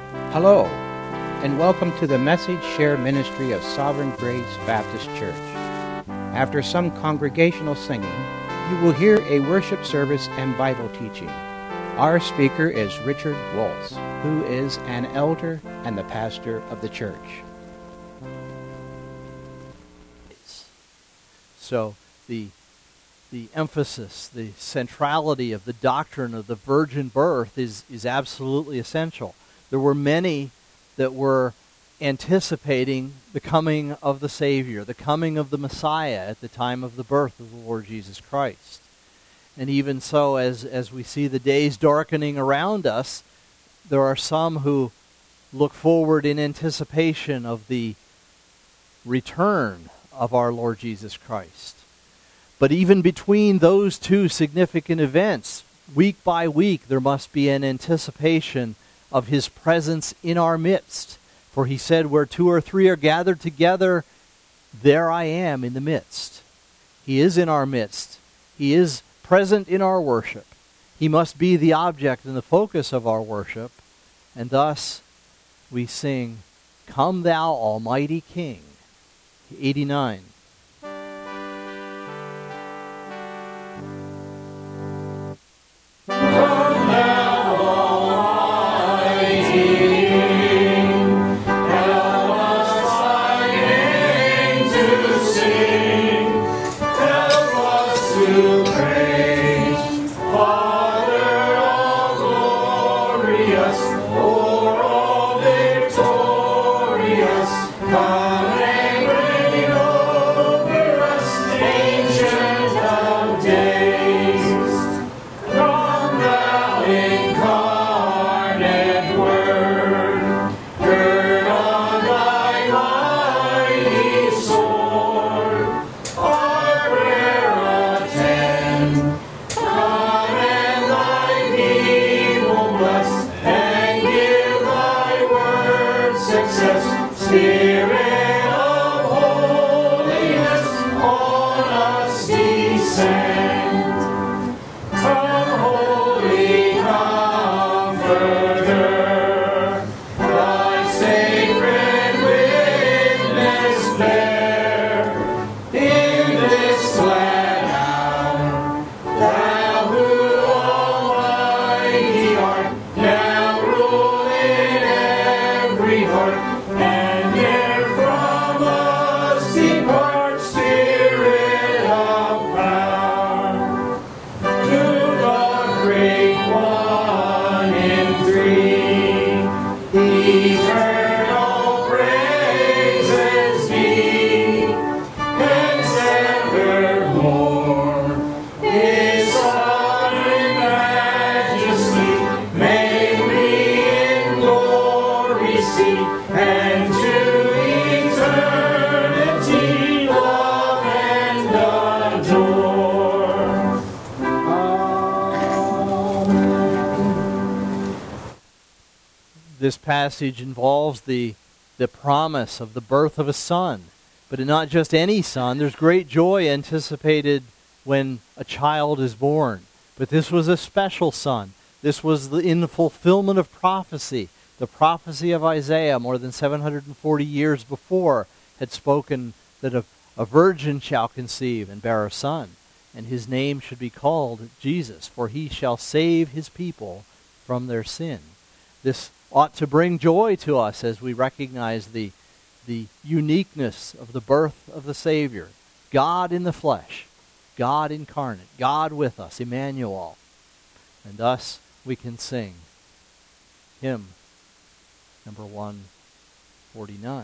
Hello, and welcome to the Message Share Ministry of Sovereign Grace Baptist Church. After some congregational singing, you will hear a worship service and Bible teaching. Our speaker is Richard Waltz, who is an elder and the pastor of the church. So the emphasis, the centrality of the doctrine of the virgin birth is absolutely essential. There were many that were anticipating the coming of the Savior, the coming of the Messiah at the time of the birth of the Lord Jesus Christ. And even so, as we see the days darkening around us, there are some who look forward in anticipation of the return of our Lord Jesus Christ. But even between those two significant events, week by week, there must be an anticipation of His presence in our midst. For He said, where two or three are gathered together, there I am in the midst. He is in our midst. He is present in our worship. He must be the object and the focus of our worship. And thus we sing, Come Thou Almighty King. 89. This passage involves the promise of the birth of a son, but not just any son. There's great joy anticipated when a child is born, but this was a special son. This was in the fulfillment of prophecy. The prophecy of Isaiah, more than 740 years before, had spoken that a virgin shall conceive and bear a son, and his name should be called Jesus, for he shall save his people from their sin. This ought to bring joy to us as we recognize the uniqueness of the birth of the Savior. God in the flesh, God incarnate, God with us, Emmanuel. And thus we can sing hymn number 149.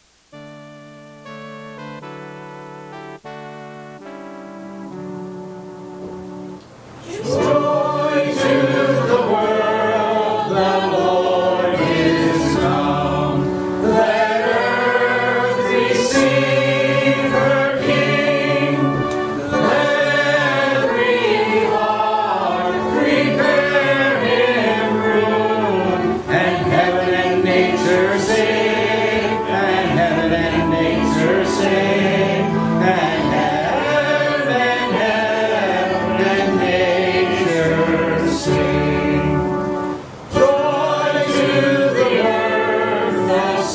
Joy to the world, the Lord is come. Let earth receive her King. Let every heart prepare him room, and heaven and nature sing and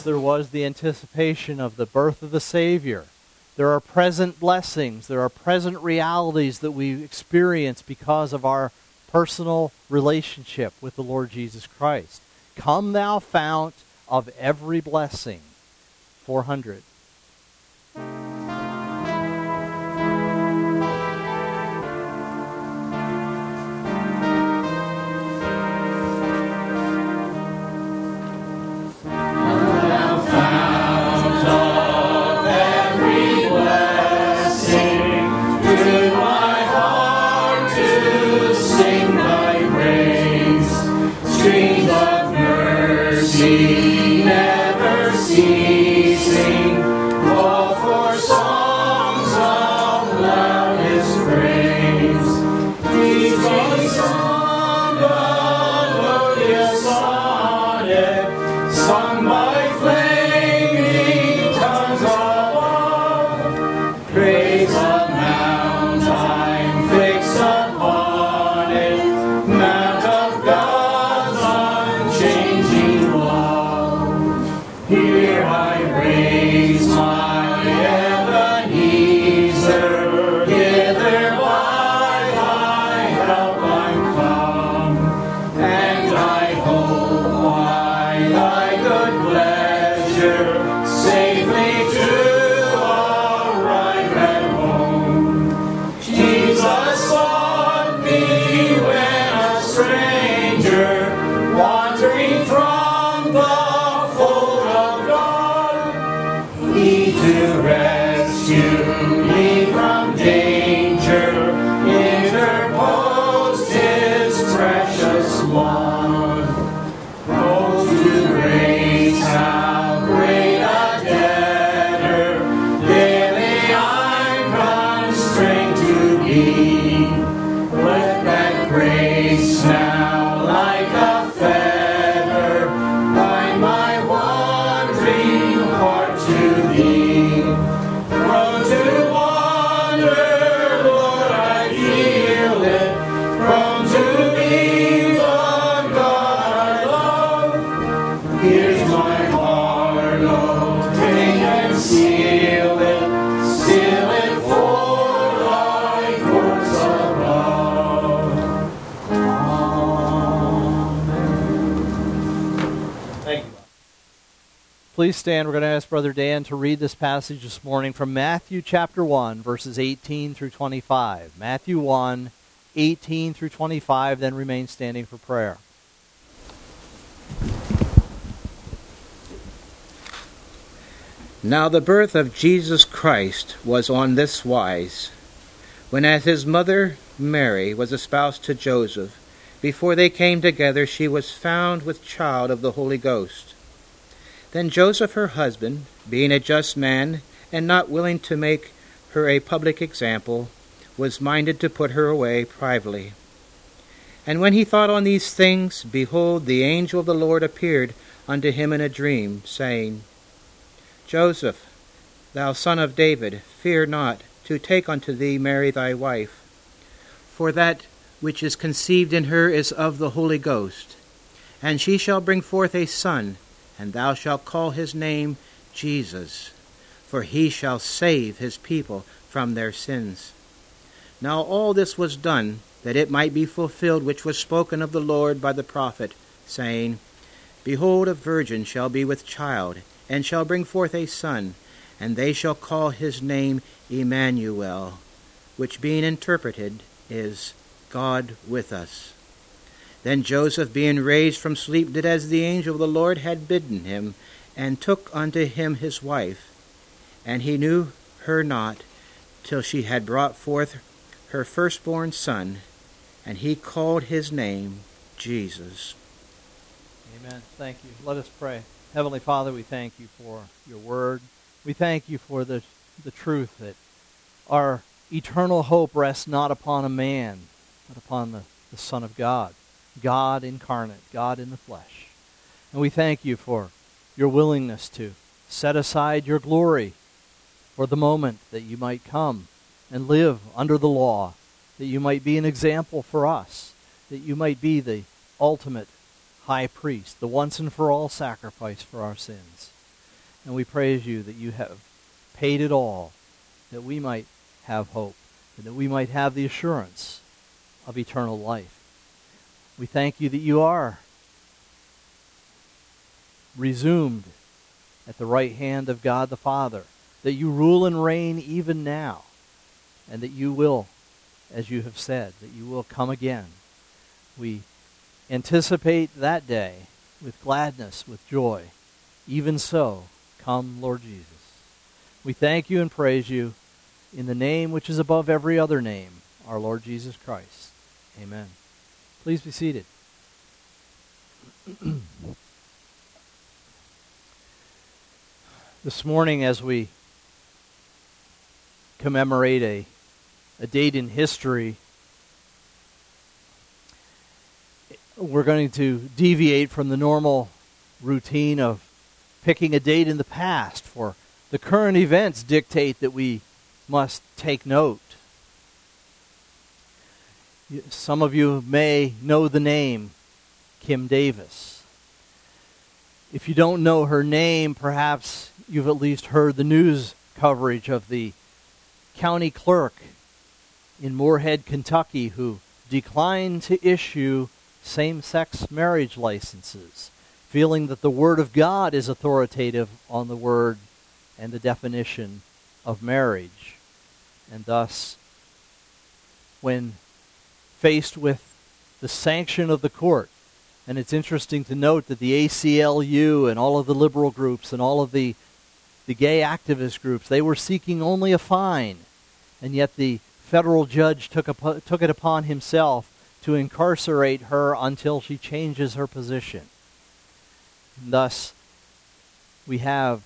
as there was the anticipation of the birth of the Savior, there are present blessings, there are present realities that we experience because of our personal relationship with the Lord Jesus Christ. Come thou fount of every blessing. 400. Never ceasing, call for songs of loudest praise. Jesus on melodious sonnet, sung by flaming tongues above. Praise the mount I'm fixed upon it, mount of God's unchanging love. Here I raise my Ebenezer, hither by thy help I'm come, and I hope by thy good pleasure safely to arrive at home. Jesus sought me when a stranger, wandering from the fold of God, he to rescue me from danger interposed his precious blood. Oh, to grace how great a debtor daily I'm constrained to be. Let that grace now like a feather bind my wandering heart to thee. Prone to wander, Lord, I feel it. Prone to leave the God I love. Here's my heart, oh, take and seal it for thy courts above. Thank you. Please stand. We're going to ask Brother Dan to read this passage this morning from Matthew chapter 1, verses 18 through 25. Matthew 1, 18 through 25, then remain standing for prayer. Now the birth of Jesus Christ was on this wise. When as his mother Mary was espoused to Joseph, before they came together she was found with child of the Holy Ghost. Then Joseph her husband, being a just man, and not willing to make her a public example, was minded to put her away privately. And when he thought on these things, behold, the angel of the Lord appeared unto him in a dream, saying, Joseph, thou son of David, fear not to take unto thee Mary thy wife, for that which is conceived in her is of the Holy Ghost. And she shall bring forth a son, and thou shalt call his name Jesus, for he shall save his people from their sins. Now all this was done, that it might be fulfilled which was spoken of the Lord by the prophet, saying, Behold, a virgin shall be with child, and shall bring forth a son, and they shall call his name Emmanuel, which being interpreted is God with us. Then Joseph, being raised from sleep, did as the angel of the Lord had bidden him, and took unto him his wife. And he knew her not till she had brought forth her firstborn son, and he called his name Jesus. Amen. Thank you. Let us pray. Heavenly Father, we thank you for your word. We thank you for the truth that our eternal hope rests not upon a man, but upon the Son of God, God incarnate, God in the flesh. And we thank you for your willingness to set aside your glory for the moment that you might come and live under the law, that you might be an example for us, that you might be the ultimate high priest, the once and for all sacrifice for our sins. And we praise you that you have paid it all, that we might have hope, and that we might have the assurance of eternal life. We thank you that you are resumed at the right hand of God the Father, that you rule and reign even now, and that you will, as you have said, that you will come again. We anticipate that day with gladness, with joy. Even so, come, Lord Jesus. We thank you and praise you in the name which is above every other name, our Lord Jesus Christ. Amen. Please be seated. This morning, as we commemorate a date in history, we're going to deviate from the normal routine of picking a date in the past, for the current events dictate that we must take note. Some of you may know the name Kim Davis. If you don't know her name, perhaps you've at least heard the news coverage of the county clerk in Moorhead, Kentucky, who declined to issue same-sex marriage licenses, feeling that the Word of God is authoritative on the word and the definition of marriage. And thus, when faced with the sanction of the court, and it's interesting to note that the ACLU and all of the liberal groups and all of the gay activist groups, they were seeking only a fine, and yet the federal judge took it upon himself to incarcerate her until she changes her position. And thus, we have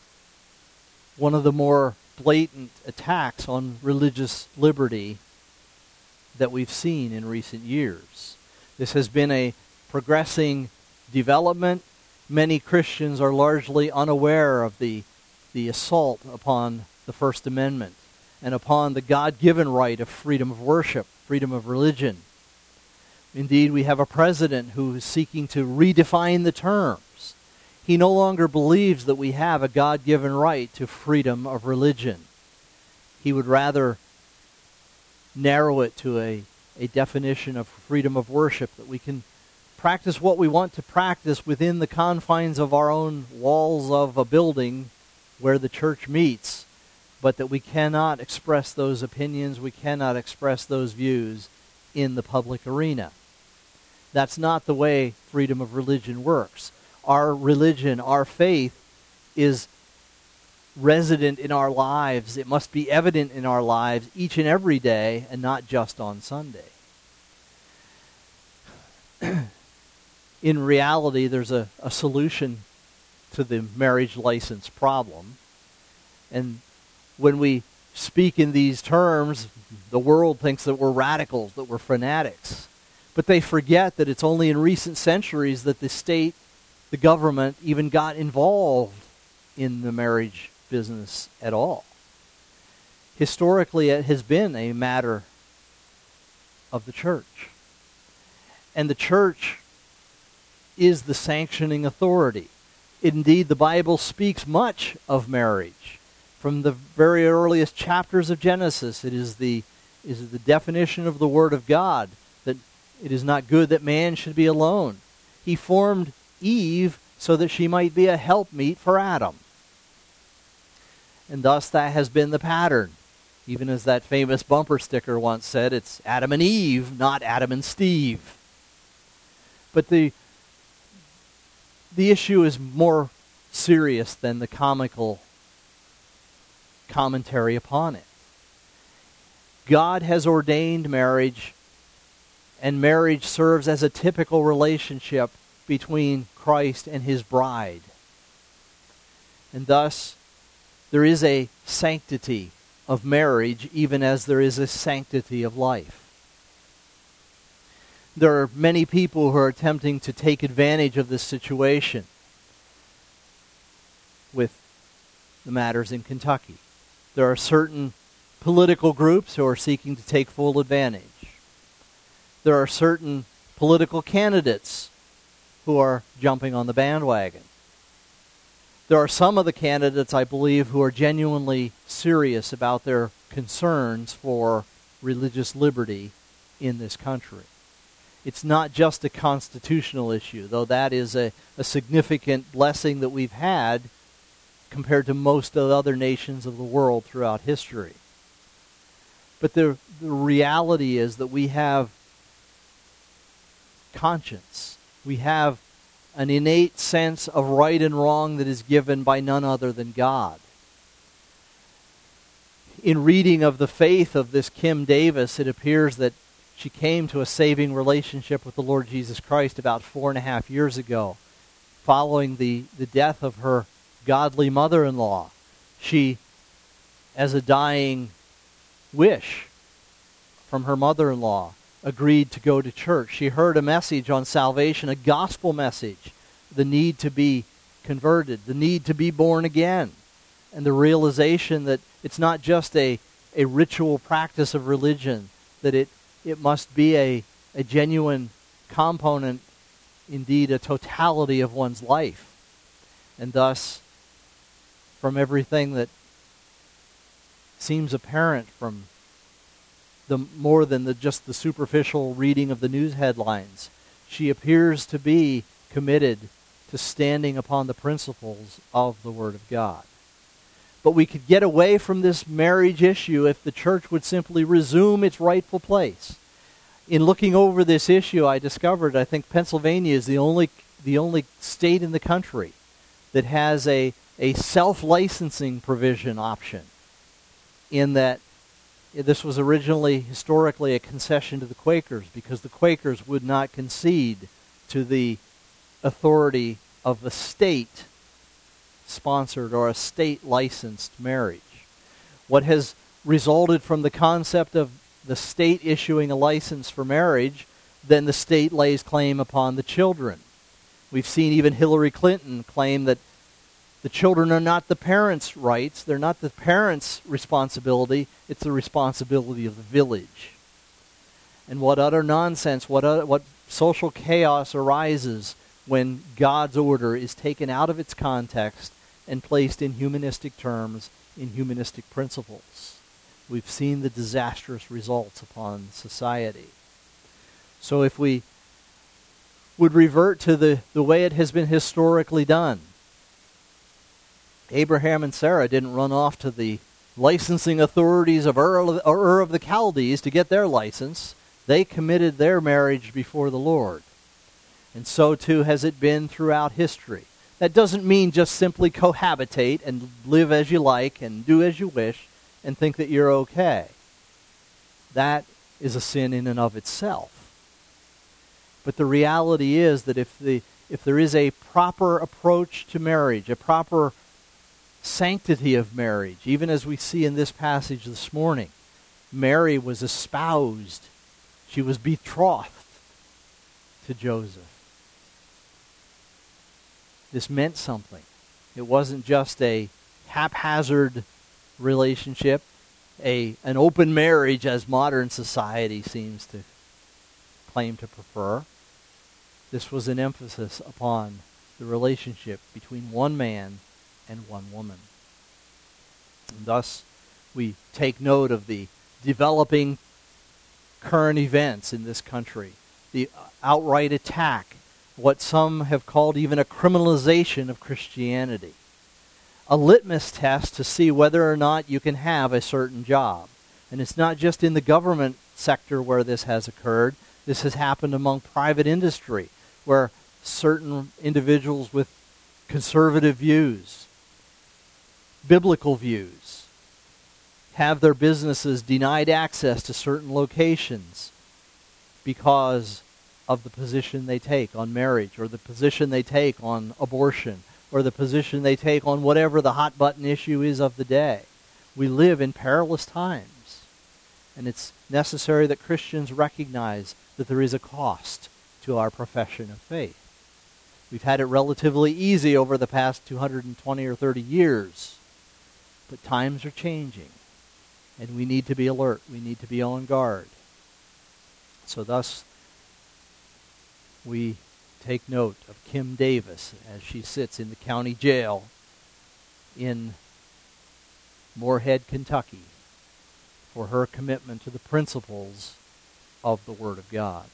one of the more blatant attacks on religious liberty that we've seen in recent years. This has been a progressing development. Many Christians are largely unaware of the assault upon the First Amendment and upon the God-given right of freedom of worship, freedom of religion. Indeed, we have a president who is seeking to redefine the terms. He no longer believes that we have a God-given right to freedom of religion. He would rather narrow it to a definition of freedom of worship, that we can practice what we want to practice within the confines of our own walls of a building where the church meets, but that we cannot express those opinions, we cannot express those views in the public arena. That's not the way freedom of religion works. Our religion, our faith, is resident in our lives. It must be evident in our lives each and every day, and not just on Sunday. In reality, there's a solution to the marriage license problem. And when we speak in these terms, the world thinks that we're radicals, that we're fanatics. But they forget that it's only in recent centuries that the state, the government, even got involved in the marriage business at all. Historically, it has been a matter of the church. And the church is the sanctioning authority. Indeed, the Bible speaks much of marriage. From the very earliest chapters of Genesis, it is the definition of the Word of God that it is not good that man should be alone. He formed Eve so that she might be a helpmeet for Adam. And thus that has been the pattern. Even as that famous bumper sticker once said, it's Adam and Eve, not Adam and Steve. But the issue is more serious than the comical commentary upon it. God has ordained marriage, and marriage serves as a typical relationship between Christ and his bride. And thus, there is a sanctity of marriage, even as there is a sanctity of life. There are many people who are attempting to take advantage of this situation with the matters in Kentucky. There are certain political groups who are seeking to take full advantage. There are certain political candidates who are jumping on the bandwagon. There are some of the candidates, I believe, who are genuinely serious about their concerns for religious liberty in this country. It's not just a constitutional issue, though that is a significant blessing that we've had compared to most of the other nations of the world throughout history. But the reality is that we have conscience. We have an innate sense of right and wrong that is given by none other than God. In reading of the faith of this Kim Davis, it appears that she came to a saving relationship with the Lord Jesus Christ about 4.5 years ago, following the death of her godly mother-in-law. She, as a dying wish from her mother-in-law, agreed to go to church. She heard a message on salvation, a gospel message, the need to be converted, the need to be born again, and the realization that it's not just a ritual practice of religion, that it must be a genuine component, indeed a totality of one's life. And thus, from everything that seems apparent from the more than just the superficial reading of the news headlines, she appears to be committed to standing upon the principles of the Word of God. But we could get away from this marriage issue if the church would simply resume its rightful place. In looking over this issue, I discovered, I think Pennsylvania is the only state in the country that has a self-licensing provision option, in that this was originally, historically, a concession to the Quakers, because the Quakers would not concede to the authority of a state-sponsored or a state-licensed marriage. What has resulted from the concept of the state issuing a license for marriage, then the state lays claim upon the children. We've seen even Hillary Clinton claim that the children are not the parents' rights, they're not the parents' responsibility, it's the responsibility of the village. And what utter nonsense, what social chaos arises when God's order is taken out of its context and placed in humanistic terms, in humanistic principles. We've seen the disastrous results upon society. So if we would revert to the way it has been historically done, Abraham and Sarah didn't run off to the licensing authorities of Ur of the Chaldees to get their license. They committed their marriage before the Lord. And so too has it been throughout history. That doesn't mean just simply cohabitate and live as you like and do as you wish and think that you're okay. That is a sin in and of itself. But the reality is that if there is a proper approach to marriage, a proper sanctity of marriage, even as we see in this passage this morning, Mary was espoused. She was betrothed to Joseph. This meant something. It wasn't just a haphazard relationship, an open marriage as modern society seems to claim to prefer. This was an emphasis upon the relationship between one man and one woman. And thus, we take note of the developing current events in this country, the outright attack, what some have called even a criminalization of Christianity, a litmus test to see whether or not you can have a certain job. And it's not just in the government sector where this has occurred. This has happened among private industry, where certain individuals with conservative views, biblical views, have their businesses denied access to certain locations because of the position they take on marriage, or the position they take on abortion, or the position they take on whatever the hot button issue is of the day. We live in perilous times, and it's necessary that Christians recognize that there is a cost to our profession of faith. We've had it relatively easy over the past 220 or 30 years, but times are changing, and we need to be alert. We need to be on guard. So thus, we take note of Kim Davis as she sits in the county jail in Moorhead, Kentucky, for her commitment to the principles of the Word of God.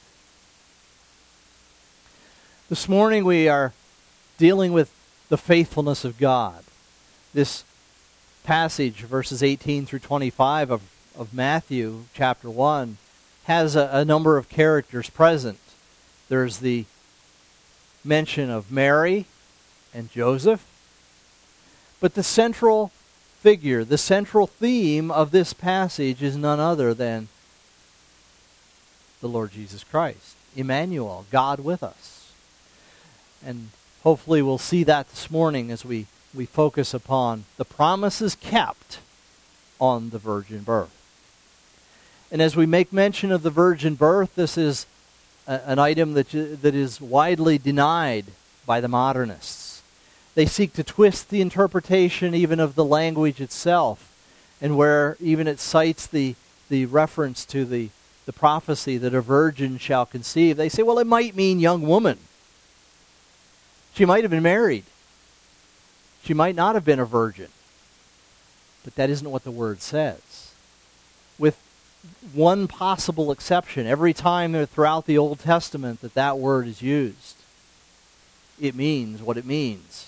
This morning we are dealing with the faithfulness of God. This passage, verses 18 through 25 of Matthew chapter 1, has a number of characters present. There's the mention of Mary and Joseph, but the central figure, the central theme of this passage is none other than the Lord Jesus Christ, Emmanuel, God with us. And hopefully we'll see that this morning as we focus upon the promises kept on the virgin birth. And as we make mention of the virgin birth, this is an item that is widely denied by the modernists. They seek to twist the interpretation even of the language itself, and where even it cites the reference to the prophecy that a virgin shall conceive, they say, well, it might mean young woman. She might have been married. She might not have been a virgin. But that isn't what the word says. With one possible exception, every time throughout the Old Testament that word is used, it means what it means.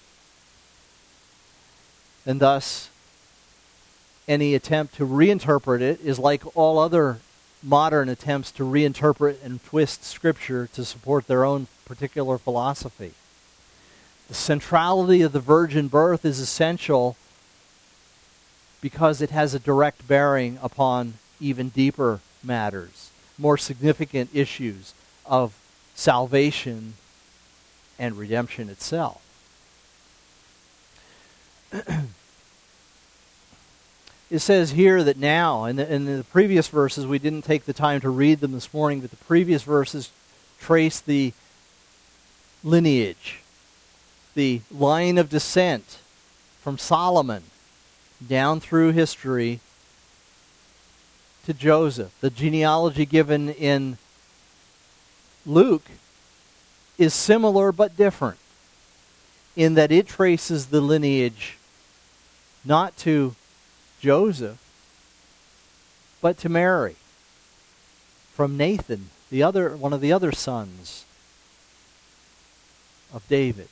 And thus, any attempt to reinterpret it is like all other modern attempts to reinterpret and twist Scripture to support their own particular philosophy. The centrality of the virgin birth is essential because it has a direct bearing upon even deeper matters, more significant issues of salvation and redemption itself. It says here that now, in the previous verses, we didn't take the time to read them this morning, but the previous verses trace the lineage, the line of descent from Solomon down through history to Joseph. The genealogy given in Luke is similar but different in that it traces the lineage not to Joseph, but to Mary, from Nathan, one of the other sons of David.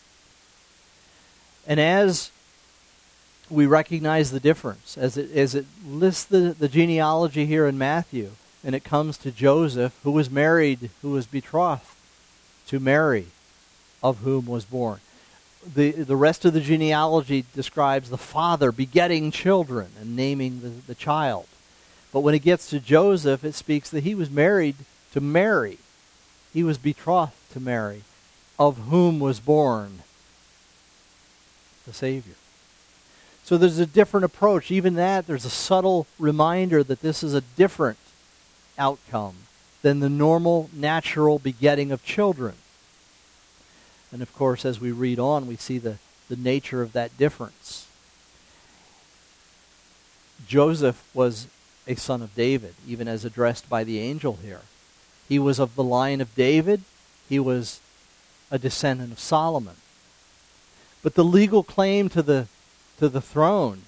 And as we recognize the difference, as it lists the genealogy here in Matthew, and it comes to Joseph, who was married, who was betrothed to Mary, of whom was born. The rest of the genealogy describes the father begetting children and naming the child. But when it gets to Joseph, it speaks that he was married to Mary. He was betrothed to Mary, of whom was born the Savior. So there's a different approach. Even that, there's a subtle reminder that this is a different outcome than the normal, natural begetting of children. And of course, as we read on, we see the nature of that difference. Joseph was a son of David, even as addressed by the angel here. He was of the line of David. He was a descendant of Solomon. But the legal claim to the throne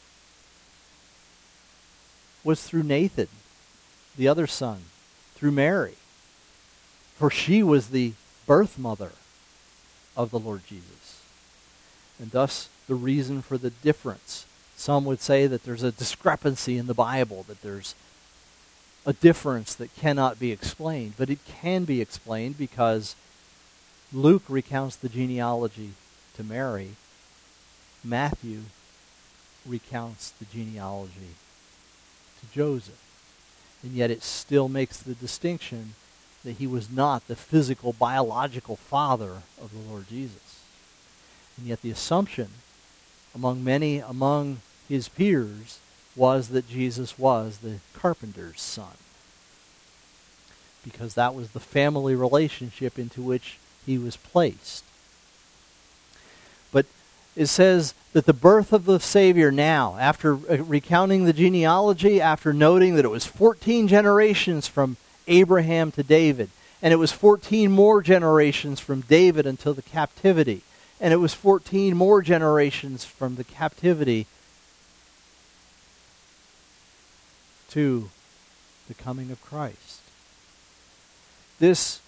was through Nathan, the other son, through Mary. For she was the birth mother of the Lord Jesus. And thus, the reason for the difference. Some would say that there's a discrepancy in the Bible, that there's a difference that cannot be explained. But it can be explained because Luke recounts the genealogy to Mary. Matthew recounts the genealogy to Joseph. And yet it still makes the distinction that he was not the physical, biological father of the Lord Jesus. And yet the assumption among his peers was that Jesus was the carpenter's son, because that was the family relationship into which he was placed. But it says that the birth of the Savior now, after recounting the genealogy, after noting that it was 14 generations from Abraham to David, and it was 14 more generations from David until the captivity, And it was 14 more generations from the captivity to the coming of Christ. This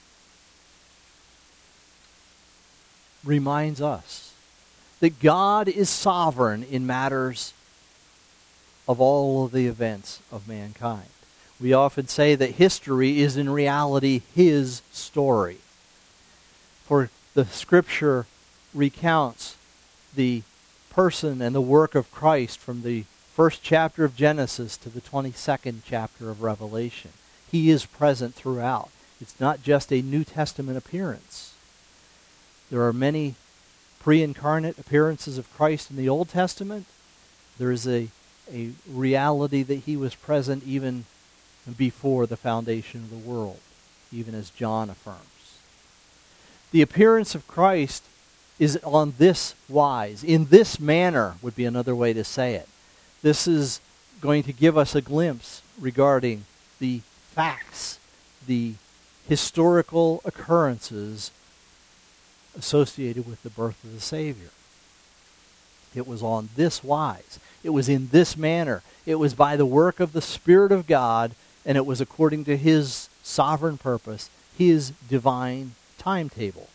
reminds us that God is sovereign in matters of all of the events of mankind. We often say that history is in reality His story. For the Scripture recounts the person and the work of Christ from the first chapter of Genesis to the 22nd chapter of Revelation. He is present throughout. It's not just a New Testament appearance. There are many pre-incarnate appearances of Christ in the Old Testament. There is a reality that He was present even before the foundation of the world, even as John affirms. The appearance of Christ is on this wise, in this manner would be another way to say it. This is going to give us a glimpse regarding the facts, the historical occurrences associated with the birth of the Savior. It was on this wise. It was in this manner. It was by the work of the Spirit of God, and it was according to His sovereign purpose, His divine timetable.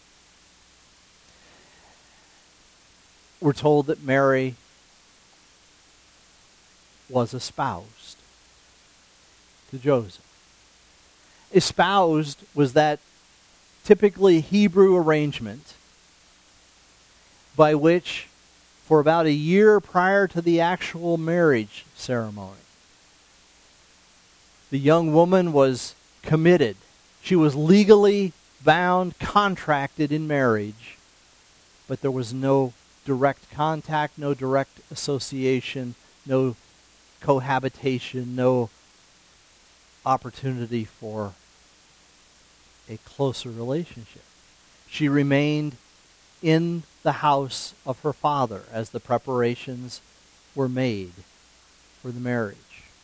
We're told that Mary was espoused to Joseph. Espoused was that typically Hebrew arrangement by which, for about a year prior to the actual marriage ceremony, the young woman was committed. She was legally bound, contracted in marriage, but there was no direct contact, no direct association, no cohabitation, no opportunity for a closer relationship. She remained in the house of her father as the preparations were made for the marriage.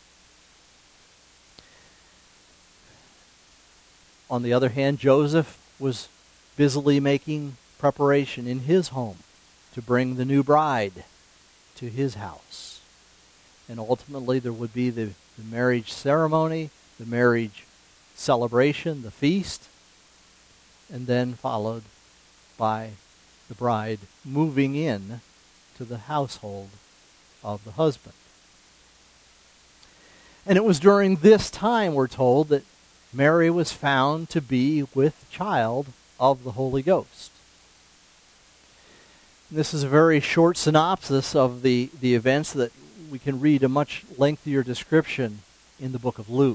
On the other hand, Joseph was busily making preparation in his home to bring the new bride to his house. And ultimately there would be the marriage ceremony, the marriage celebration, the feast, and then followed by the bride moving in to the household of the husband. And it was during this time, we're told, that Mary was found to be with child of the Holy Ghost. This is a very short synopsis of the events that we can read a much lengthier description in the book of Luke.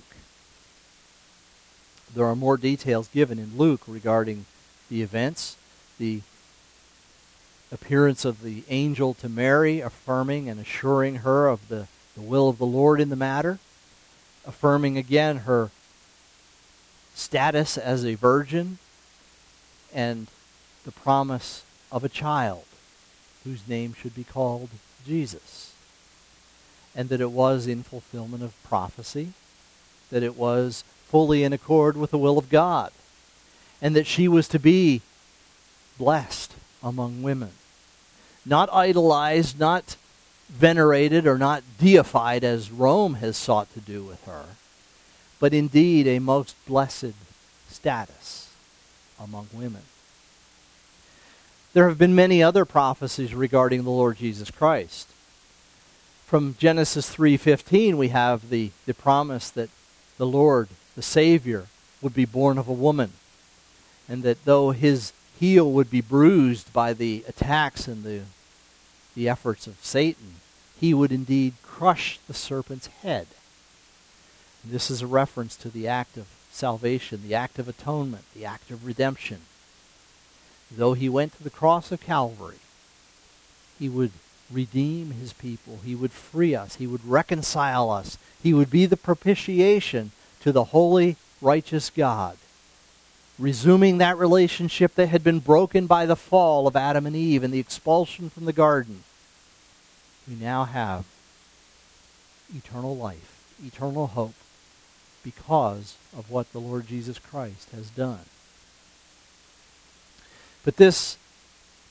There are more details given in Luke regarding the events, the appearance of the angel to Mary, affirming and assuring her of the will of the Lord in the matter, affirming again her status as a virgin, and the promise of a child whose name should be called Jesus. And that it was in fulfillment of prophecy, that it was fully in accord with the will of God, and that she was to be blessed among women. Not idolized, not venerated, or not deified as Rome has sought to do with her, but indeed a most blessed status among women. There have been many other prophecies regarding the Lord Jesus Christ. From Genesis 3:15, we have the promise that the Lord, the Savior, would be born of a woman, and that though his heel would be bruised by the attacks and the efforts of Satan, he would indeed crush the serpent's head. And this is a reference to the act of salvation, the act of atonement, the act of redemption. Though he went to the cross of Calvary, he would redeem his people. He would free us. He would reconcile us. He would be the propitiation to the holy, righteous God, resuming that relationship that had been broken by the fall of Adam and Eve and the expulsion from the garden. We now have eternal life, eternal hope, because of what the Lord Jesus Christ has done. But this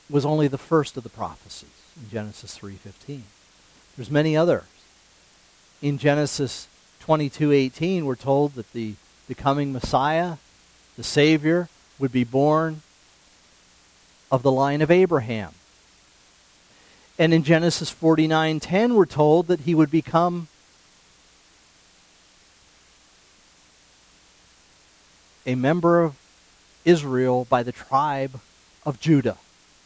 was only the first of the prophecies in Genesis 3:15. There's many others. In Genesis 22:18, we're told that the coming Messiah, the Savior, would be born of the line of Abraham. And in Genesis 49:10, we're told that he would become a member of Israel by the tribe of Judah.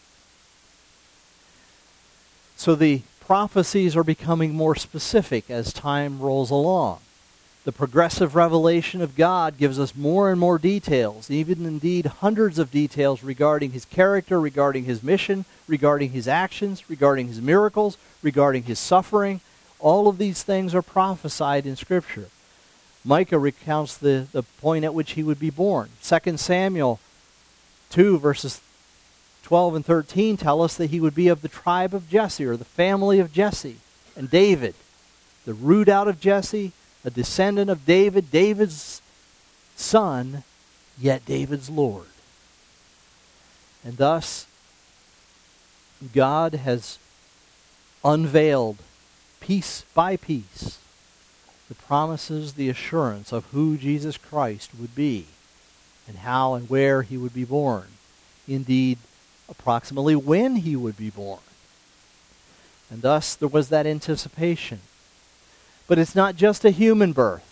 So the prophecies are becoming more specific as time rolls along. The progressive revelation of God gives us more and more details, even indeed hundreds of details regarding his character, regarding his mission, regarding his actions, regarding his miracles, regarding his suffering. All of these things are prophesied in Scripture. Micah recounts the point at which he would be born. 2 Samuel 2 verses 12 and 13 tell us that he would be of the tribe of Jesse, or the family of Jesse. And David, the root out of Jesse, a descendant of David, David's son, yet David's Lord. And thus, God has unveiled, piece by piece, the promises, the assurance of who Jesus Christ would be, and how and where he would be born. Indeed, approximately when he would be born. And thus, there was that anticipation. But it's not just a human birth.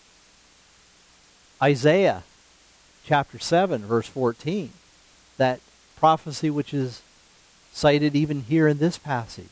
Isaiah chapter 7, verse 14, that prophecy which is cited even here in this passage,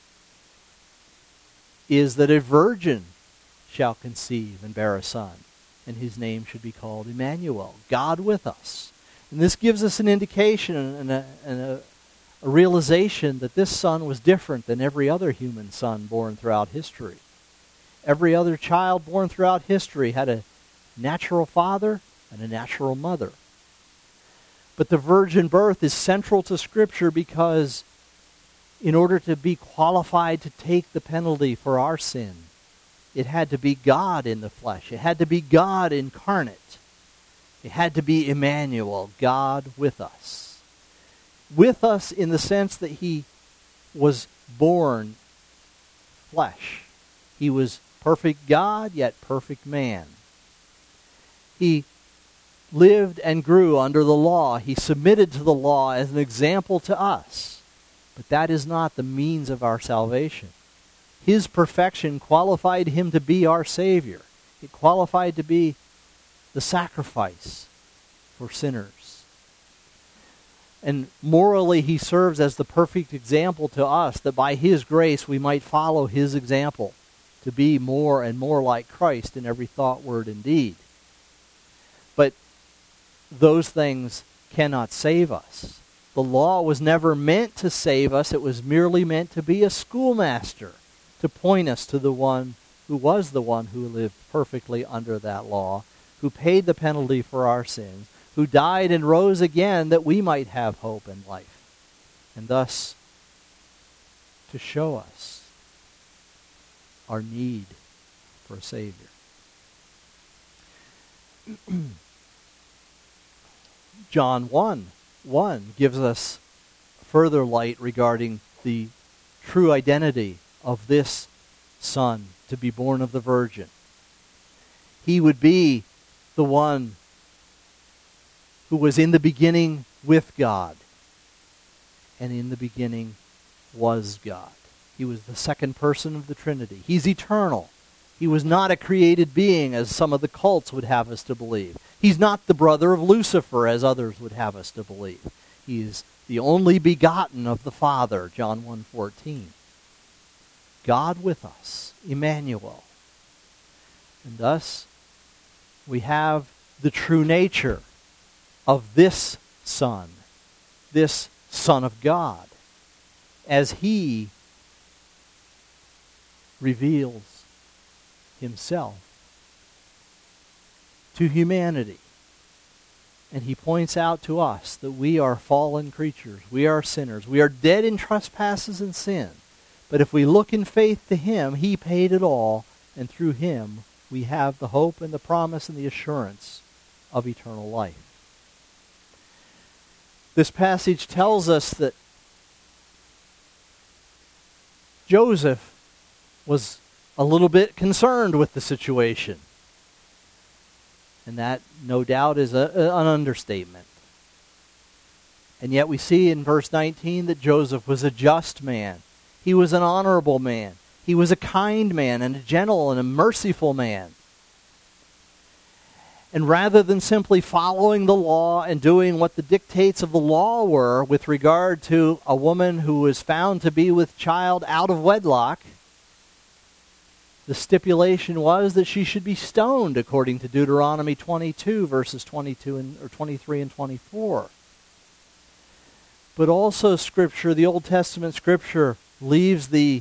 is that a virgin shall conceive and bear a son, and his name should be called Emmanuel, God with us. And this gives us an indication and a realization that this son was different than every other human son born throughout history. Every other child born throughout history had a natural father and a natural mother. But the virgin birth is central to Scripture because in order to be qualified to take the penalty for our sin, it had to be God in the flesh. It had to be God incarnate. It had to be Emmanuel, God with us. With us in the sense that he was born flesh. He was perfect God, yet perfect man. He lived and grew under the law. He submitted to the law as an example to us. But that is not the means of our salvation. His perfection qualified him to be our Savior. It qualified to be the sacrifice for sinners. And morally, he serves as the perfect example to us, that by his grace we might follow his example, to be more and more like Christ in every thought, word, and deed. But those things cannot save us. The law was never meant to save us. It was merely meant to be a schoolmaster, to point us to the one who was the one who lived perfectly under that law, who paid the penalty for our sins, who died and rose again that we might have hope and life, and thus to show us our need for a Savior. John 1:1 gives us further light regarding the true identity of this Son to be born of the Virgin. He would be the one who was in the beginning with God, and in the beginning was God. He was the second person of the Trinity. He's eternal. He was not a created being, as some of the cults would have us to believe. He's not the brother of Lucifer, as others would have us to believe. He is the only begotten of the Father, John 1:14. God with us, Emmanuel. And thus, we have the true nature of this Son, this Son of God, as he reveals himself to humanity. And he points out to us that we are fallen creatures. We are sinners. We are dead in trespasses and sin. But if we look in faith to him, he paid it all, and through him we have the hope and the promise and the assurance of eternal life. This passage tells us that Joseph was a little bit concerned with the situation. And that, no doubt, is an understatement. And yet we see in verse 19 that Joseph was a just man. He was an honorable man. He was a kind man and a gentle and a merciful man. And rather than simply following the law and doing what the dictates of the law were with regard to a woman who was found to be with child out of wedlock, the stipulation was that she should be stoned according to Deuteronomy 22, verses 23 and 24. But also Scripture, the Old Testament Scripture, leaves the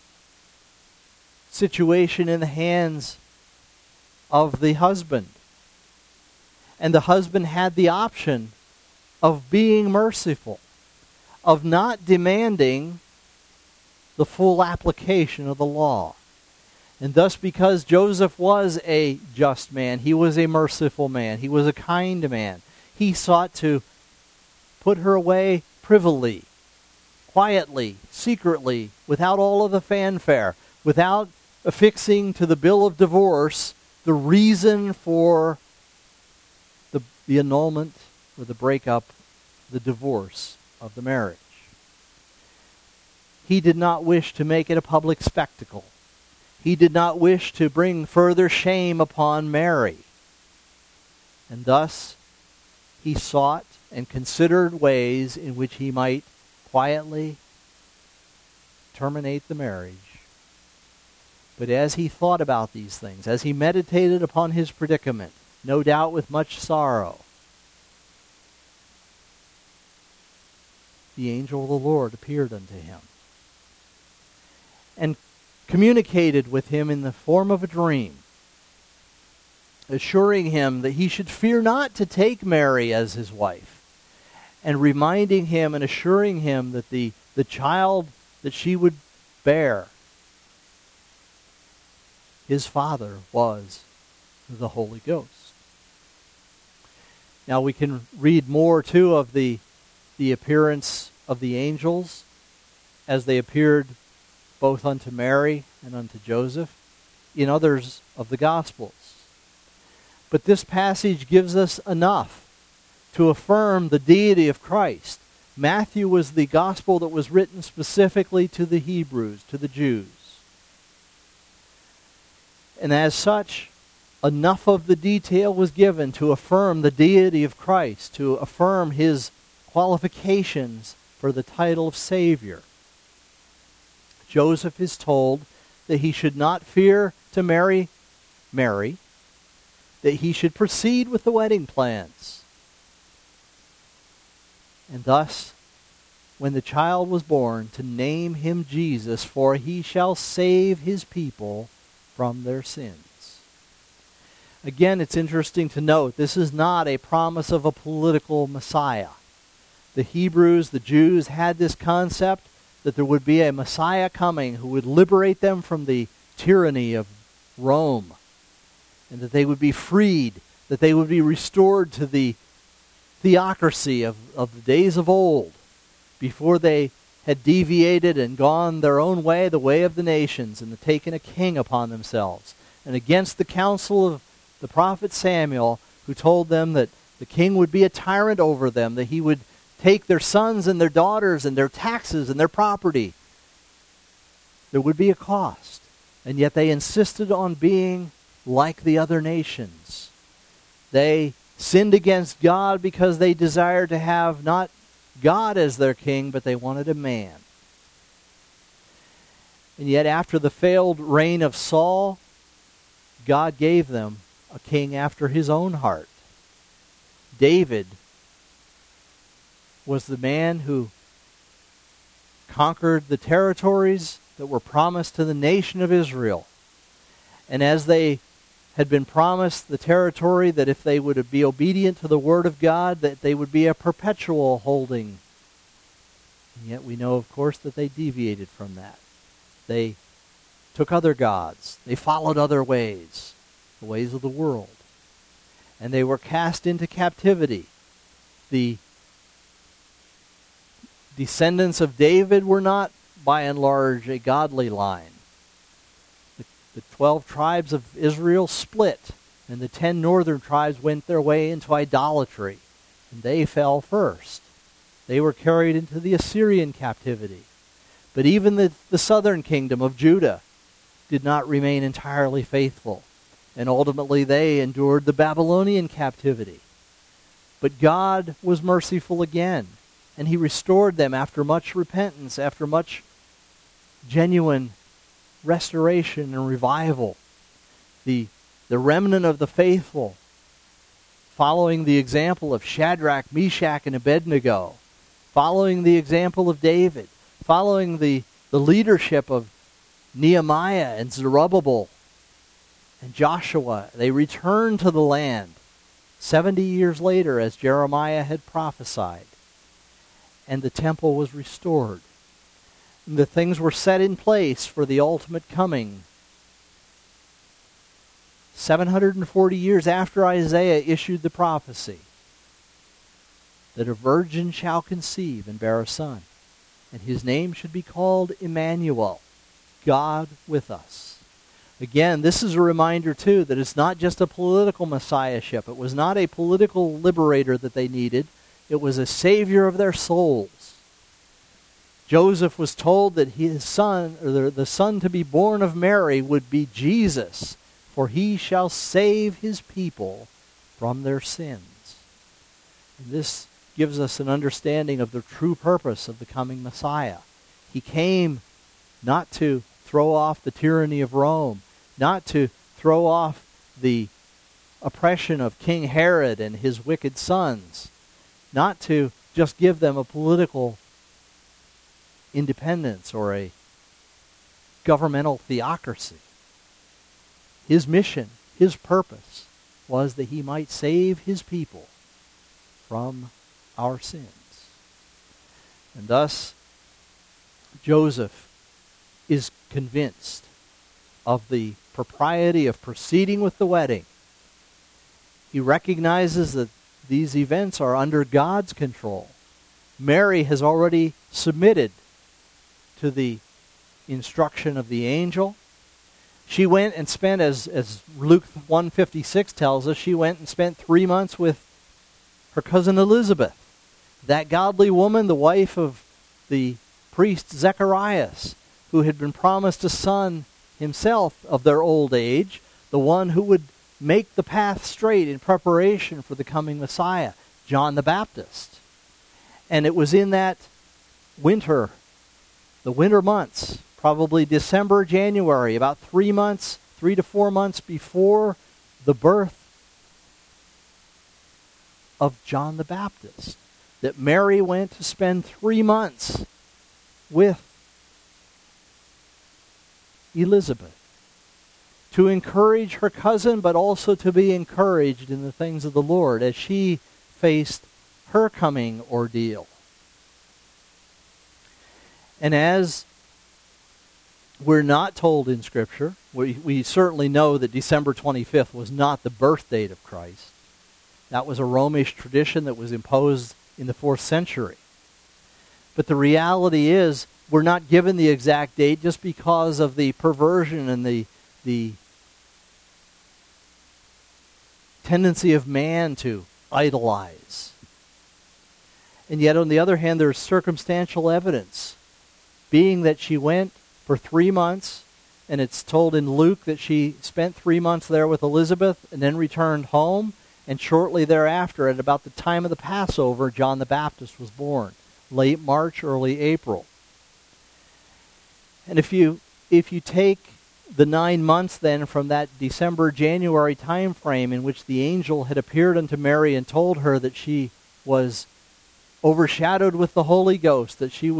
situation in the hands of the husband. And the husband had the option of being merciful, of not demanding the full application of the law. And thus, because Joseph was a just man, he was a merciful man, he was a kind man, he sought to put her away privily, quietly, secretly, without all of the fanfare, without affixing to the bill of divorce the reason for the annulment or the breakup, the divorce of the marriage. He did not wish to make it a public spectacle. He did not wish to bring further shame upon Mary. And thus, he sought and considered ways in which he might quietly terminate the marriage. But as he thought about these things, as he meditated upon his predicament, no doubt with much sorrow, the angel of the Lord appeared unto him and communicated with him in the form of a dream, assuring him that he should fear not to take Mary as his wife, and reminding him and assuring him that the child that she would bear, his father was the Holy Ghost. Now we can read more too of the appearance of the angels as they appeared both unto Mary and unto Joseph in others of the Gospels. But this passage gives us enough to affirm the deity of Christ. Matthew was the gospel that was written specifically to the Hebrews, to the Jews. And as such, enough of the detail was given to affirm the deity of Christ, to affirm his qualifications for the title of Savior. Joseph is told that he should not fear to marry Mary, that he should proceed with the wedding plans. And thus, when the child was born, to name him Jesus, for he shall save his people from their sins. Again, it's interesting to note, this is not a promise of a political Messiah. The Hebrews, the Jews, had this concept that there would be a Messiah coming who would liberate them from the tyranny of Rome, and that they would be freed, that they would be restored to the theocracy of the days of old, before they had deviated and gone their own way, the way of the nations, and had taken a king upon themselves. And against the counsel of the prophet Samuel, who told them that the king would be a tyrant over them, that he would take their sons and their daughters and their taxes and their property. There would be a cost. And yet they insisted on being like the other nations. They sinned against God because they desired to have not God as their king, but they wanted a man. And yet after the failed reign of Saul, God gave them a king after his own heart. David was the man who conquered the territories that were promised to the nation of Israel. And as they had been promised the territory that if they would be obedient to the word of God, that they would be a perpetual holding. And yet we know, of course, that they deviated from that. They took other gods. They followed other ways, the ways of the world. And they were cast into captivity. The descendants of David were not by and large, a godly line. The 12 tribes of Israel split, and the 10 northern tribes went their way into idolatry, and they fell first. They were carried into the Assyrian captivity. But even the southern kingdom of Judah did not remain entirely faithful, and ultimately they endured the Babylonian captivity. But God was merciful again, and he restored them after much repentance, after much genuine restoration and revival. The remnant of the faithful, following the example of Shadrach, Meshach, and Abednego, following the example of David, following the leadership of Nehemiah and Zerubbabel and Joshua, they returned to the land 70 years later, as Jeremiah had prophesied, and the temple was restored. And the things were set in place for the ultimate coming. 740 years after Isaiah issued the prophecy that a virgin shall conceive and bear a son, and his name should be called Emmanuel, God with us. Again, this is a reminder, too, that it's not just a political messiahship. It was not a political liberator that they needed. It was a savior of their souls. Joseph was told that his son, or the son to be born of Mary, would be Jesus, for he shall save his people from their sins. And this gives us an understanding of the true purpose of the coming Messiah. He came not to throw off the tyranny of Rome, not to throw off the oppression of King Herod and his wicked sons, not to just give them a political independence or a governmental theocracy. His mission, his purpose, was that he might save his people from our sins. And thus, Joseph is convinced of the propriety of proceeding with the wedding. He recognizes that these events are under God's control. Mary has already submitted to the instruction of the angel. She went and spent, as Luke 1:56 tells us, she went and spent 3 months with her cousin Elizabeth, that godly woman, the wife of the priest Zacharias, who had been promised a son himself of their old age, the one who would make the path straight in preparation for the coming Messiah, John the Baptist. And it was in that winter, the winter months, probably December, January, about 3 to 4 months before the birth of John the Baptist, that Mary went to spend 3 months with Elizabeth, to encourage her cousin, but also to be encouraged in the things of the Lord as she faced her coming ordeal. And as we're not told in Scripture, we certainly know that December 25th was not the birth date of Christ. That was a Romish tradition that was imposed in the 4th century. But the reality is, we're not given the exact date just because of the perversion and the tendency of man to idolize. And yet, on the other hand, there's circumstantial evidence, being that she went for 3 months, and it's told in Luke that she spent 3 months there with Elizabeth and then returned home, and shortly thereafter, at about the time of the Passover, John the Baptist was born, late March, early April. And if you take the 9 months then from that December-January time frame in which the angel had appeared unto Mary and told her that she was overshadowed with the Holy Ghost, that she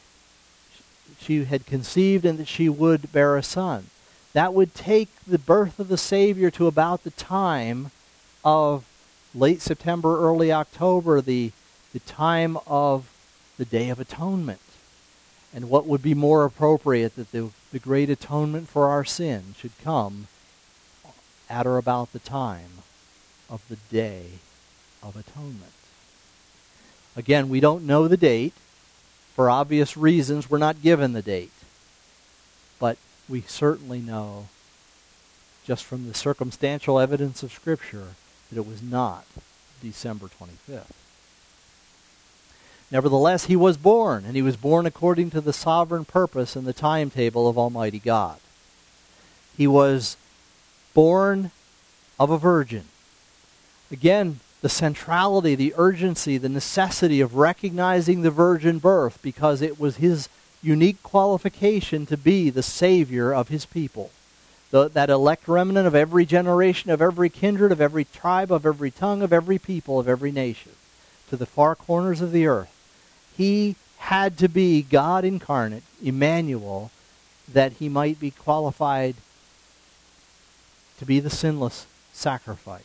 had conceived and that she would bear a son, that would take the birth of the Savior to about the time of late September, early October, the time of the Day of Atonement. And what would be more appropriate that the great atonement for our sin should come at or about the time of the Day of Atonement. Again, we don't know the date, For obvious reasons, we're not given the date. But we certainly know, just from the circumstantial evidence of Scripture, that it was not December 25th. Nevertheless, he was born, and he was born according to the sovereign purpose and the timetable of Almighty God. He was born of a virgin. Again, the centrality, the urgency, the necessity of recognizing the virgin birth, because it was his unique qualification to be the Savior of his people. That elect remnant of every generation, of every kindred, of every tribe, of every tongue, of every people, of every nation, to the far corners of the earth. He had to be God incarnate, Emmanuel, that he might be qualified to be the sinless sacrifice.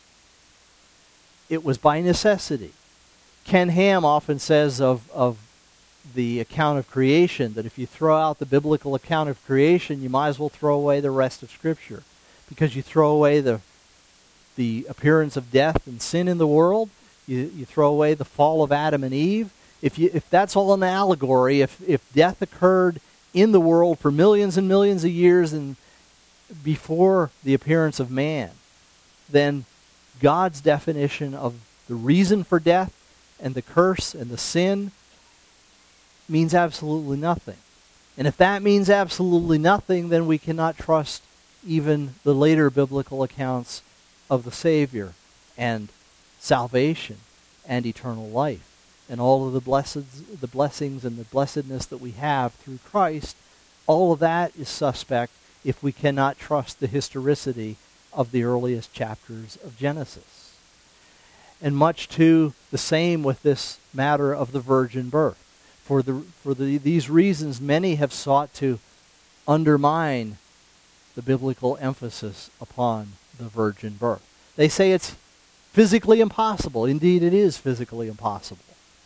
It was by necessity. Ken Ham often says of the account of creation that if you throw out the biblical account of creation, you might as well throw away the rest of Scripture, because you throw away the appearance of death and sin in the world, you throw away the fall of Adam and Eve. If that's all an allegory, if death occurred in the world for millions and millions of years and before the appearance of man, then God's definition of the reason for death and the curse and the sin means absolutely nothing. And if that means absolutely nothing, then we cannot trust even the later biblical accounts of the Savior and salvation and eternal life and all of the blessings and the blessedness that we have through Christ. All of that is suspect if we cannot trust the historicity of the earliest chapters of Genesis. And much too the same with this matter of the virgin birth. For these reasons, many have sought to undermine the biblical emphasis upon the virgin birth. They say it's physically impossible. Indeed, it is physically impossible.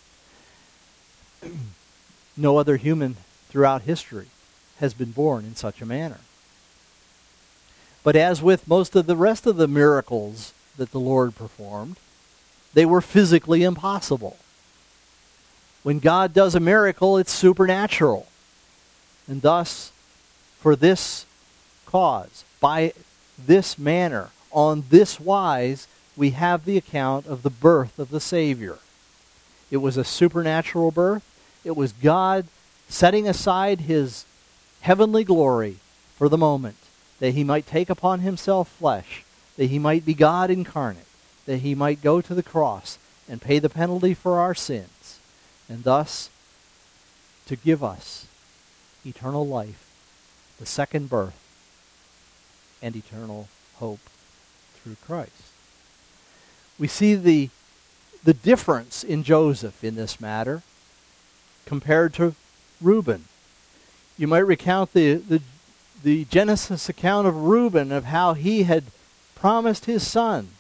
No other human throughout history has been born in such a manner. But as with most of the rest of the miracles that the Lord performed, they were physically impossible. When God does a miracle, it's supernatural. And thus, for this cause, by this manner, on this wise, we have the account of the birth of the Savior. It was a supernatural birth. It was God setting aside his heavenly glory for the moment, that he might take upon himself flesh, that he might be God incarnate, that he might go to the cross and pay the penalty for our sins, and thus to give us eternal life, the second birth, and eternal hope through Christ. We see the difference in Joseph in this matter compared to Reuben. You might recount the Genesis account of Reuben, of how he had promised his son.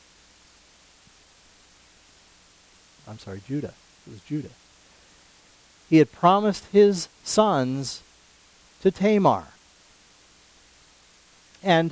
Judah. It was Judah. He had promised his sons to Tamar. And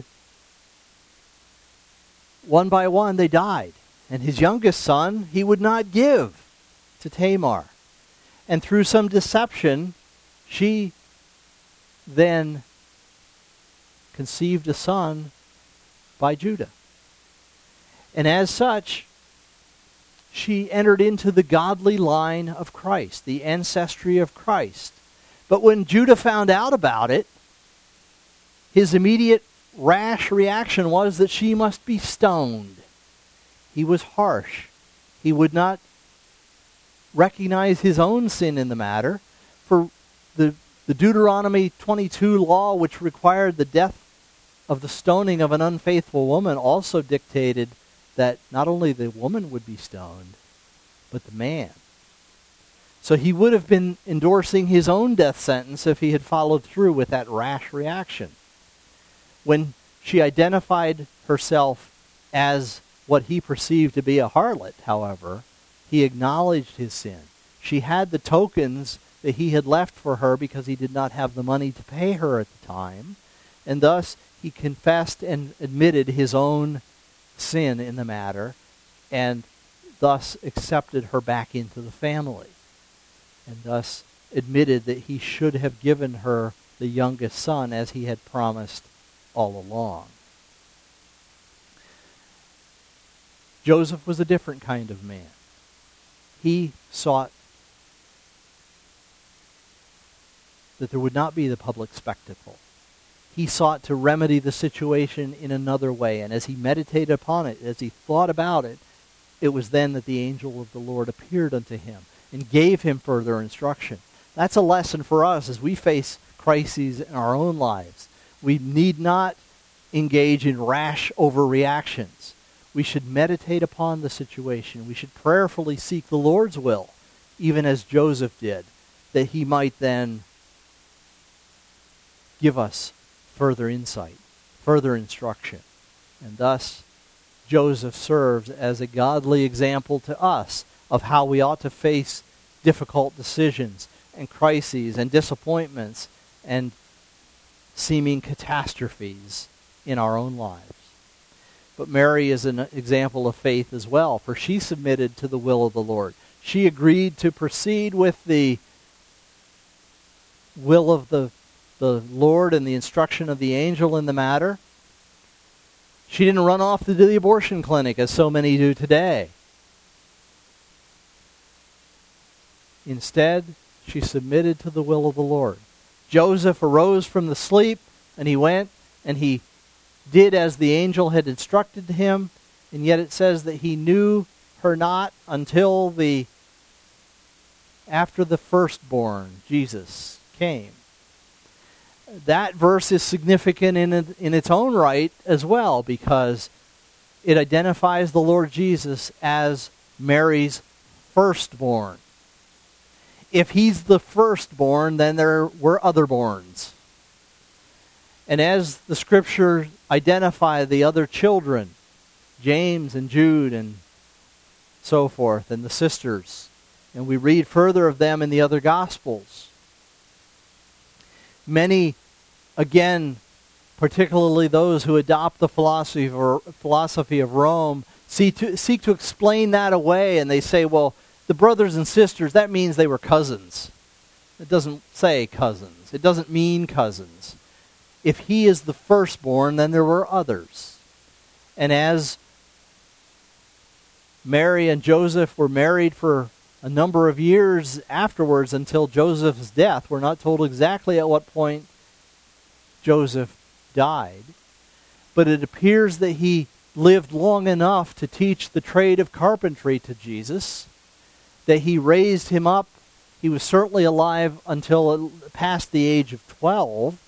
one by one they died. And his youngest son he would not give to Tamar. And through some deception, she then conceived a son by Judah. And as such, she entered into the godly line of Christ, the ancestry of Christ. But when Judah found out about it, his immediate rash reaction was that she must be stoned. He was harsh. He would not recognize his own sin in the matter. For the Deuteronomy 22 law, which required the death of the stoning of an unfaithful woman, also dictated that not only the woman would be stoned, but the man. So he would have been endorsing his own death sentence if he had followed through with that rash reaction. When she identified herself as what he perceived to be a harlot, however, he acknowledged his sin. She had the tokens that he had left for her because he did not have the money to pay her at the time, and thus he confessed and admitted his own sin in the matter, and thus accepted her back into the family. And thus admitted that he should have given her the youngest son as he had promised all along. Joseph was a different kind of man. He sought that there would not be the public spectacle. He sought to remedy the situation in another way, and as he meditated upon it, as he thought about it, it was then that the angel of the Lord appeared unto him and gave him further instruction. That's a lesson for us as we face crises in our own lives. We need not engage in rash overreactions. We should meditate upon the situation. We should prayerfully seek the Lord's will, even as Joseph did, that he might then give us further insight, further instruction. And thus, Joseph serves as a godly example to us of how we ought to face difficult decisions and crises and disappointments and seeming catastrophes in our own lives. But Mary is an example of faith as well, for she submitted to the will of the Lord. She agreed to proceed with the will of the Lord and the instruction of the angel in the matter. She didn't run off to the abortion clinic as so many do today. Instead, she submitted to the will of the Lord. Joseph arose from the sleep, and he went, and he did as the angel had instructed him, and yet it says that he knew her not until after the firstborn, Jesus, came. That verse is significant in its own right as well, because it identifies the Lord Jesus as Mary's firstborn. If he's the firstborn, then there were other borns. And as the Scripture identify the other children, James and Jude and so forth, and the sisters, and we read further of them in the other Gospels, many, again, particularly those who adopt the philosophy of Rome, seek to explain that away, and they say, well, the brothers and sisters, that means they were cousins. It doesn't say cousins. It doesn't mean cousins. If he is the firstborn, then there were others. And as Mary and Joseph were married for a number of years afterwards until Joseph's death, we're not told exactly at what point Joseph died, but it appears that he lived long enough to teach the trade of carpentry to Jesus, that he raised him up. He was certainly alive until past the age of 12,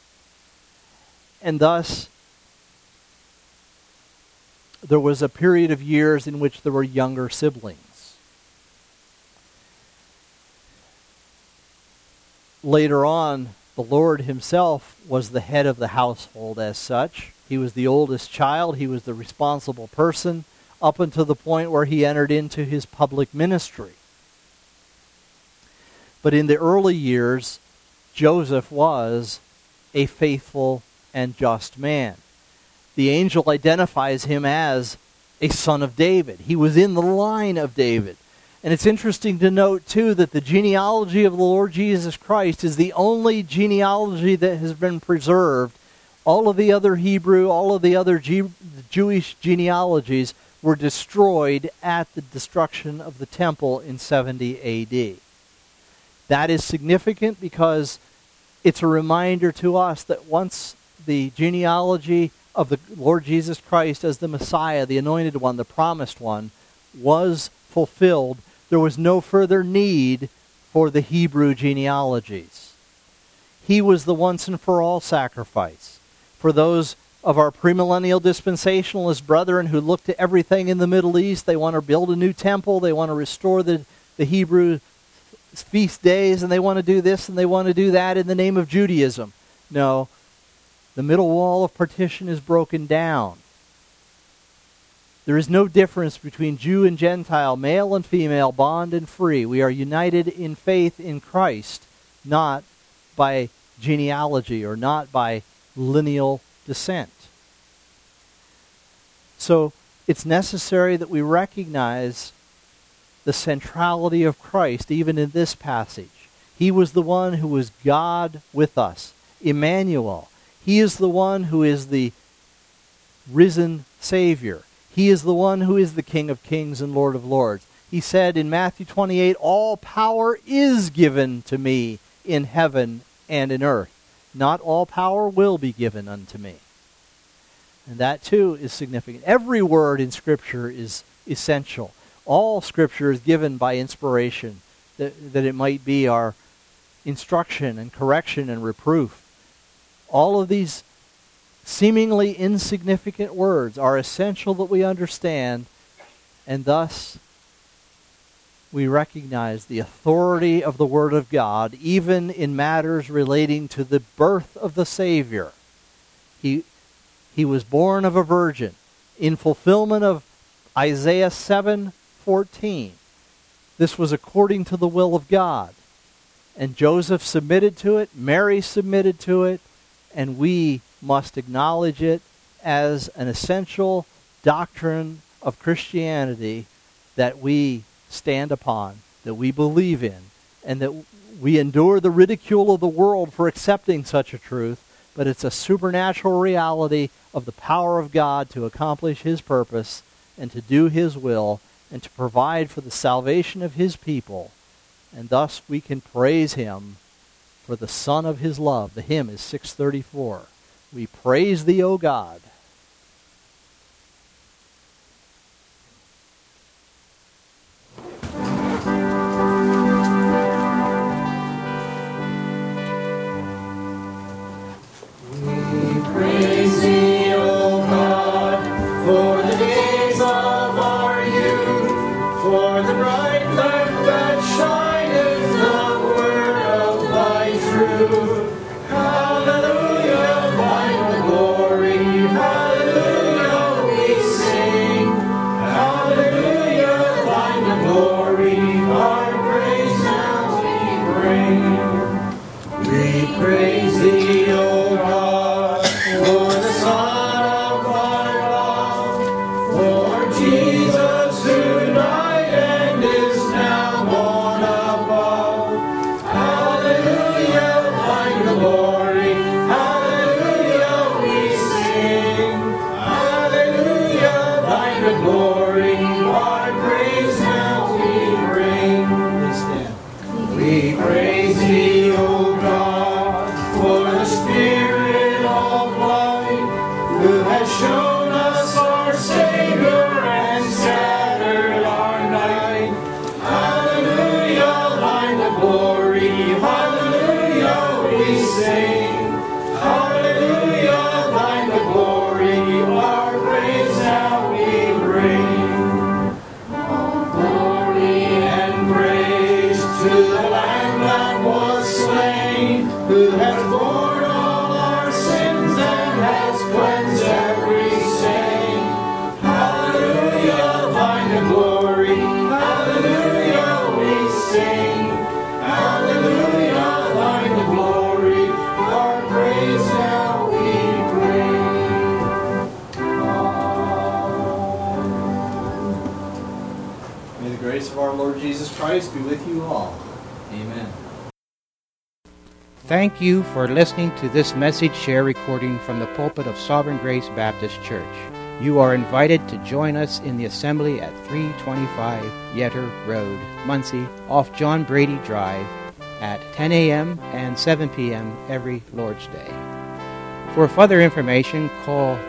and thus there was a period of years in which there were younger siblings. Later on, the Lord himself was the head of the household as such. He was the oldest child. He was the responsible person up until the point where he entered into his public ministry. But in the early years, Joseph was a faithful and just man. The angel identifies him as a son of David. He was in the line of David. And it's interesting to note, too, that the genealogy of the Lord Jesus Christ is the only genealogy that has been preserved. All of the other Hebrew, all of the other Jewish genealogies were destroyed at the destruction of the temple in 70 A.D. That is significant because it's a reminder to us that once the genealogy of the Lord Jesus Christ as the Messiah, the anointed one, the promised one, was fulfilled, there was no further need for the Hebrew genealogies. He was the once and for all sacrifice. For those of our premillennial dispensationalist brethren who look to everything in the Middle East, they want to build a new temple, they want to restore the Hebrew feast days, and they want to do this and they want to do that in the name of Judaism. No, the middle wall of partition is broken down. There is no difference between Jew and Gentile, male and female, bond and free. We are united in faith in Christ, not by genealogy or not by lineal descent. So it's necessary that we recognize the centrality of Christ even in this passage. He was the one who was God with us, Emmanuel. He is the one who is the risen Savior. He is the one who is the King of kings and Lord of lords. He said in Matthew 28, all power is given to me in heaven and in earth. Not all power will be given unto me. And that too is significant. Every word in Scripture is essential. All Scripture is given by inspiration, that it might be our instruction and correction and reproof. All of these seemingly insignificant words are essential that we understand, and thus we recognize the authority of the Word of God, even in matters relating to the birth of the Savior. He was born of a virgin in fulfillment of Isaiah 7:14. This was according to the will of God. And Joseph submitted to it, Mary submitted to it, and we must acknowledge it as an essential doctrine of Christianity that we stand upon, that we believe in, and that we endure the ridicule of the world for accepting such a truth, but it's a supernatural reality of the power of God to accomplish His purpose and to do His will and to provide for the salvation of His people. And thus we can praise Him for the Son of His love. The hymn is 634. We praise Thee, O God. Praise Thee, O God, for the days of our youth, for the bright lamp that shineth, the word of Thy truth. Hallelujah, Thine the glory. Hallelujah, we sing. Hallelujah, Thine the glory. Our praise now we bring. We praise Thee, O God, for the Son of Thy love, for Jesus who died and is now born above. Hallelujah, Thine the glory. Hallelujah, we sing. Hallelujah, Thine the glory. Our praise now we bring. We praise Thee, O God, for the Spirit of light, who has shown us our Savior and scattered our night. Hallelujah, Thine the glory. Hallelujah, we sing. Hallelujah, Thine the glory. Our praise now we bring. All glory and praise to the Lamb that was slain, who has borne all our sins and has cleansed every stain. Hallelujah, Thine the glory. Hallelujah, we sing. Hallelujah, Thine the glory. Our praise now we bring. May the grace of our Lord Jesus Christ be with you all. Amen. Thank you for listening to this message share recording from the pulpit of Sovereign Grace Baptist Church. You are invited to join us in the assembly at 325 Yetter Road, Muncie, off John Brady Drive at 10 a.m. and 7 p.m. every Lord's Day. For further information, call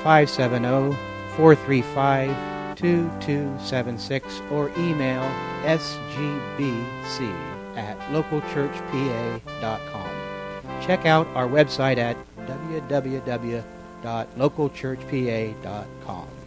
570-435-2276 or email sgbc@localchurchpa.com. Check out our website at www.localchurchpa.com.